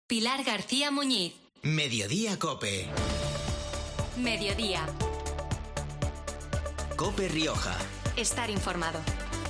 Pilar García Muñiz. Mediodía Cope. Mediodía. Cope Rioja. Estar informado.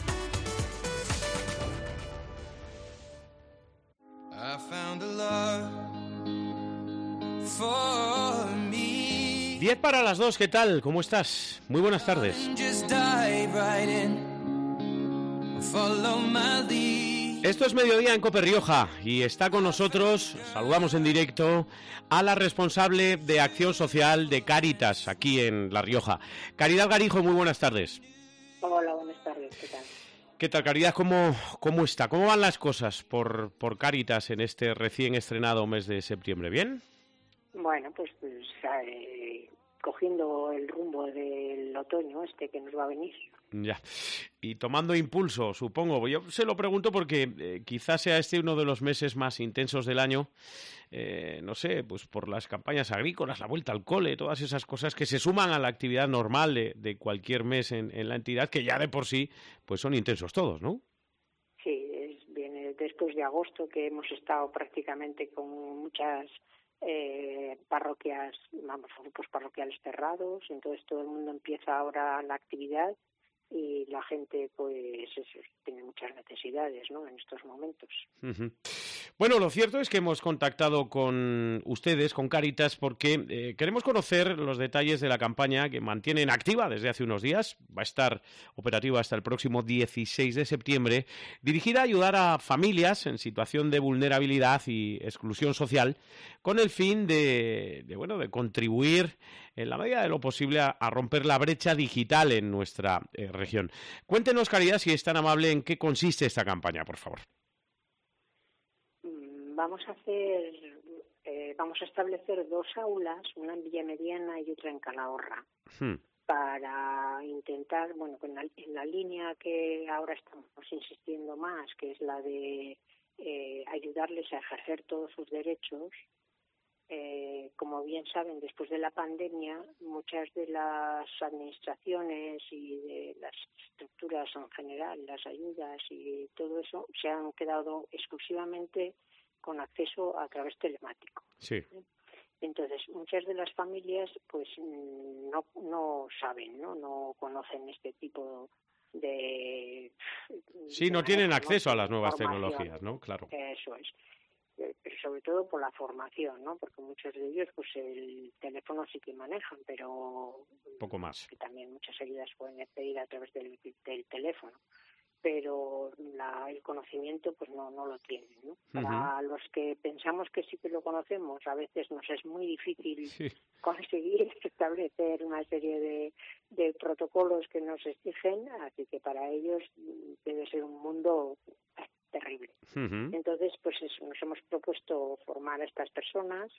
I found a love for me. 10 para las 2, ¿qué tal? ¿Cómo estás? Muy buenas tardes. Just dive right in. Follow my lead. Esto es Mediodía en Cope Rioja y está con nosotros, saludamos en directo, a la responsable de Acción Social de Cáritas, aquí en La Rioja. Caridad Garijo, muy buenas tardes. Hola, buenas tardes, ¿qué tal? ¿Qué tal, Caridad? ¿Cómo está? ¿Cómo van las cosas por Cáritas en este recién estrenado mes de septiembre? ¿Bien? Bueno, pues cogiendo el rumbo del otoño que nos va a venir. Ya, y tomando impulso, supongo. Yo se lo pregunto porque quizás sea este uno de los meses más intensos del año, no sé, pues por las campañas agrícolas, la vuelta al cole, todas esas cosas que se suman a la actividad normal de cualquier mes en la entidad, que ya de por sí pues son intensos todos, ¿no? Sí, viene después de agosto, que hemos estado prácticamente con muchas parroquias, grupos parroquiales cerrados, entonces todo el mundo empieza ahora la actividad y la gente pues tiene muchas necesidades, ¿no?, en estos momentos. Uh-huh. Bueno, lo cierto es que hemos contactado con ustedes, con Cáritas, porque queremos conocer los detalles de la campaña que mantienen activa desde hace unos días. Va a estar operativa hasta el próximo 16 de septiembre, dirigida a ayudar a familias en situación de vulnerabilidad y exclusión social, con el fin de contribuir en la medida de lo posible a romper la brecha digital en nuestra región. Cuéntenos, Caridad, si es tan amable, en qué consiste esta campaña, por favor. Vamos a establecer dos aulas, una en Villamediana y otra en Calahorra, para intentar, en la línea que ahora estamos insistiendo más, que es la de ayudarles a ejercer todos sus derechos. Como bien saben, después de la pandemia, muchas de las administraciones y de las estructuras en general, las ayudas y todo eso, se han quedado exclusivamente con acceso a través telemático. Sí. Entonces, muchas de las familias pues no saben, no conocen este tipo de... Sí, no tienen acceso a las nuevas tecnologías, ¿no? Claro. Eso es. Pero sobre todo por la formación, ¿no? Porque muchos de ellos pues el teléfono sí que manejan, pero poco más. Que también muchas ayudas pueden pedir a través del teléfono, pero el conocimiento pues no lo tienen, ¿no? Para los que pensamos que sí que lo conocemos, a veces nos es muy difícil conseguir establecer una serie de protocolos que nos exigen, así que para ellos debe ser un mundo terrible. Entonces, pues eso, nos hemos propuesto formar a estas personas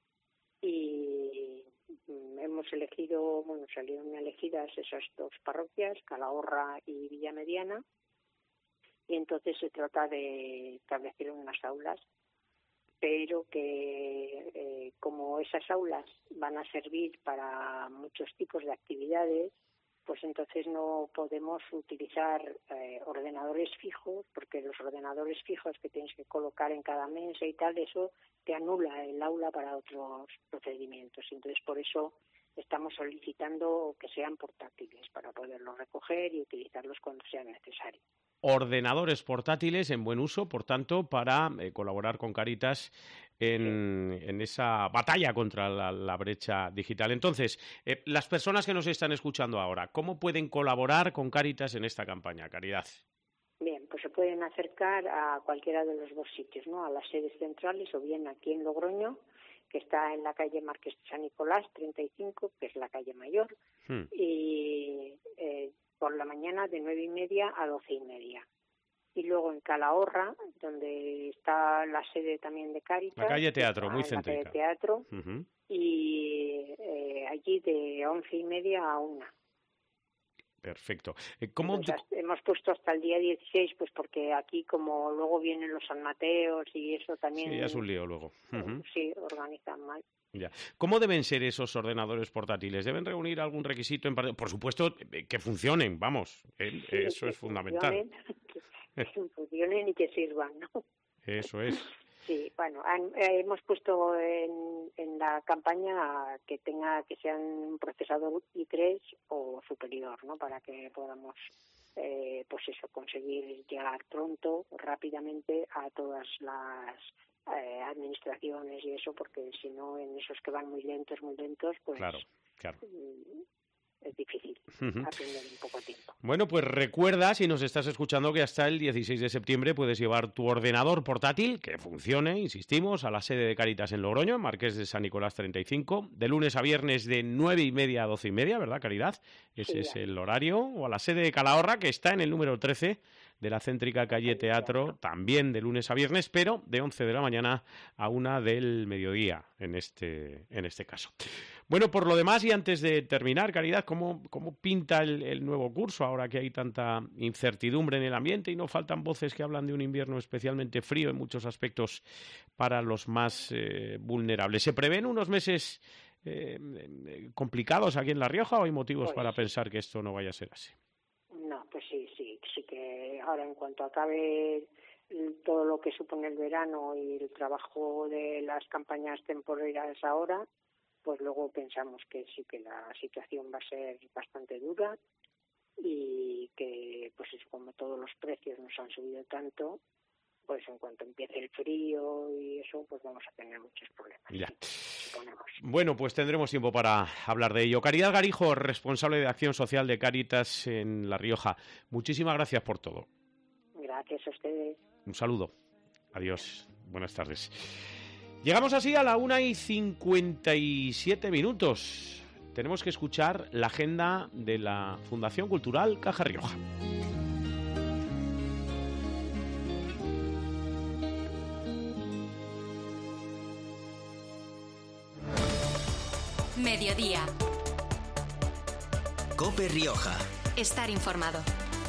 y salieron elegidas esas dos parroquias, Calahorra y Villamediana, y entonces se trata de establecer unas aulas, pero que como esas aulas van a servir para muchos tipos de actividades, pues entonces no podemos utilizar ordenadores fijos, porque los ordenadores fijos que tienes que colocar en cada mesa y tal, eso te anula el aula para otros procedimientos. Entonces, por eso estamos solicitando que sean portátiles para poderlos recoger y utilizarlos cuando sea necesario. Ordenadores portátiles en buen uso, por tanto, para colaborar con Cáritas en esa batalla contra la brecha digital. Entonces, las personas que nos están escuchando ahora, ¿cómo pueden colaborar con Cáritas en esta campaña, Caridad? Bien, pues se pueden acercar a cualquiera de los dos sitios, ¿no? A las sedes centrales o bien aquí en Logroño, que está en la calle Marqués de San Nicolás 35, que es la calle mayor, y por la mañana de 9:30 a 12:30. Y luego en Calahorra, donde está la sede también de Cáritas. La calle Teatro, muy céntrica. La calle Teatro, y allí de 11:30 a 1. Perfecto. Hemos puesto hasta el día 16, pues porque aquí como luego vienen los San Mateos y eso también... Sí, es un lío luego. Sí, organizan mal. Ya. ¿Cómo deben ser esos ordenadores portátiles? ¿Deben reunir algún requisito? Por supuesto, que funcionen, vamos. Eso es fundamental. Que funcionen y que sirvan, ¿no? Eso es. Sí, bueno, hemos puesto en la campaña que sean un procesador i3 o superior, ¿no? Para que podamos, pues eso, conseguir llegar pronto, rápidamente a todas las administraciones y eso, porque si no, en esos que van muy lentos, pues claro. Es difícil aprender en poco tiempo. Bueno, pues recuerda, si nos estás escuchando, que hasta el 16 de septiembre puedes llevar tu ordenador portátil, que funcione, insistimos, a la sede de Cáritas en Logroño, en Marqués de San Nicolás 35, de lunes a viernes de 9:30 a 12:30, ¿verdad, Caridad? Ese es el horario. O a la sede de Calahorra, que está en el número 13 de la céntrica calle Teatro, también de lunes a viernes, pero de 11 de la mañana a 1 del mediodía, en este caso. Bueno, por lo demás, y antes de terminar, Caridad, ¿cómo pinta el nuevo curso ahora que hay tanta incertidumbre en el ambiente y no faltan voces que hablan de un invierno especialmente frío en muchos aspectos para los más vulnerables? ¿Se prevén unos meses complicados aquí en La Rioja o hay motivos para pensar que esto no vaya a ser así? No, pues sí que ahora, en cuanto acabe todo lo que supone el verano y el trabajo de las campañas temporeras ahora, pues luego pensamos que sí, que la situación va a ser bastante dura y que, pues eso, como todos los precios nos han subido tanto, pues en cuanto empiece el frío y eso, pues vamos a tener muchos problemas. Ya. Suponemos. Bueno, pues tendremos tiempo para hablar de ello. Caridad Garijo, responsable de Acción Social de Cáritas en La Rioja. Muchísimas gracias por todo. Gracias a ustedes. Un saludo. Adiós. Buenas tardes. Llegamos así a la 1:57. Tenemos que escuchar la agenda de la Fundación Cultural Caja Rioja. Mediodía. COPE Rioja. Estar informado.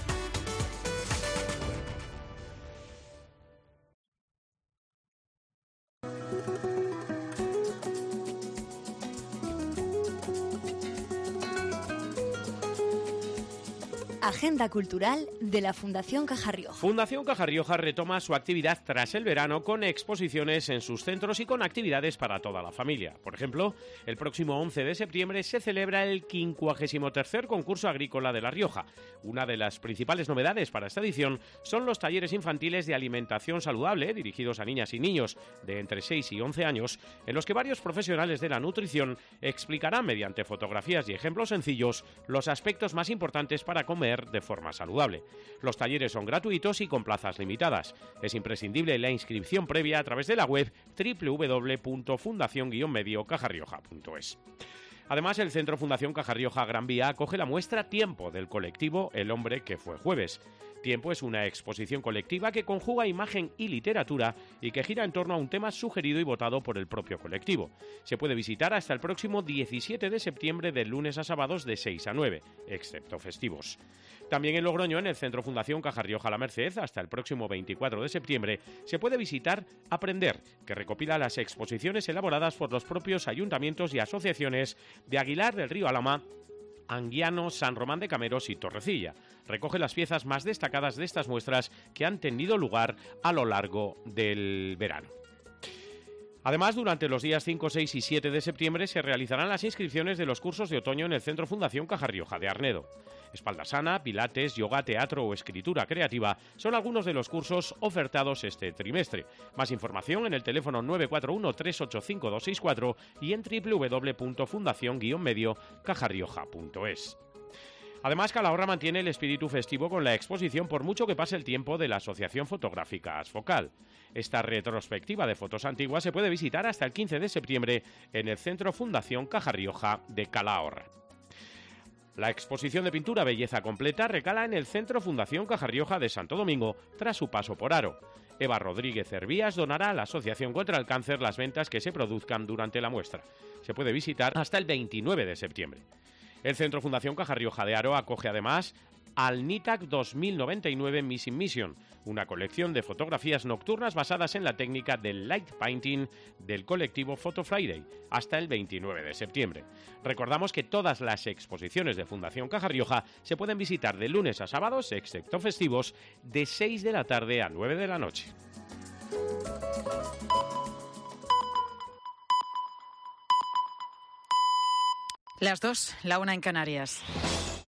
Agenda cultural de la Fundación Caja Rioja. Fundación Caja Rioja retoma su actividad tras el verano con exposiciones en sus centros y con actividades para toda la familia. Por ejemplo, el próximo 11 de septiembre se celebra el 53º concurso agrícola de La Rioja. Una de las principales novedades para esta edición son los talleres infantiles de alimentación saludable dirigidos a niñas y niños de entre 6 y 11 años, en los que varios profesionales de la nutrición explicarán mediante fotografías y ejemplos sencillos los aspectos más importantes para comer de forma saludable. Los talleres son gratuitos y con plazas limitadas. Es imprescindible la inscripción previa a través de la web www.fundacion-mediocajarrioja.es. Además, el Centro Fundación Caja Rioja Gran Vía acoge la muestra Tiempo del colectivo El Hombre que fue jueves. Tiempo es una exposición colectiva que conjuga imagen y literatura y que gira en torno a un tema sugerido y votado por el propio colectivo. Se puede visitar hasta el próximo 17 de septiembre de lunes a sábados de 6 a 9, excepto festivos. También en Logroño, en el Centro Fundación Caja Rioja La Merced, hasta el próximo 24 de septiembre, se puede visitar Aprender, que recopila las exposiciones elaboradas por los propios ayuntamientos y asociaciones de Aguilar del Río Alhama, Anguiano, San Román de Cameros y Torrecilla. Recoge las piezas más destacadas de estas muestras que han tenido lugar a lo largo del verano. Además, durante los días 5, 6 y 7 de septiembre se realizarán las inscripciones de los cursos de otoño en el Centro Fundación Caja Rioja de Arnedo. Espalda sana, pilates, yoga, teatro o escritura creativa son algunos de los cursos ofertados este trimestre. Más información en el teléfono 941-385-264 y en www.fundacion-mediocajarrioja.es. Además, Calahorra mantiene el espíritu festivo con la exposición Por mucho que pase el tiempo de la Asociación Fotográfica Asfocal. Esta retrospectiva de fotos antiguas se puede visitar hasta el 15 de septiembre en el Centro Fundación Caja Rioja de Calahorra. La exposición de pintura Belleza Completa recala en el Centro Fundación Caja Rioja de Santo Domingo tras su paso por Haro. Eva Rodríguez Hervías donará a la Asociación contra el Cáncer las ventas que se produzcan durante la muestra. Se puede visitar hasta el 29 de septiembre. El Centro Fundación Caja Rioja de Haro acoge además al NITAC 2099 Missing Mission, una colección de fotografías nocturnas basadas en la técnica del light painting del colectivo Photo Friday, hasta el 29 de septiembre. Recordamos que todas las exposiciones de Fundación Caja Rioja se pueden visitar de lunes a sábados, excepto festivos, de 6 de la tarde a 9 de la noche. Las 2, la 1 en Canarias.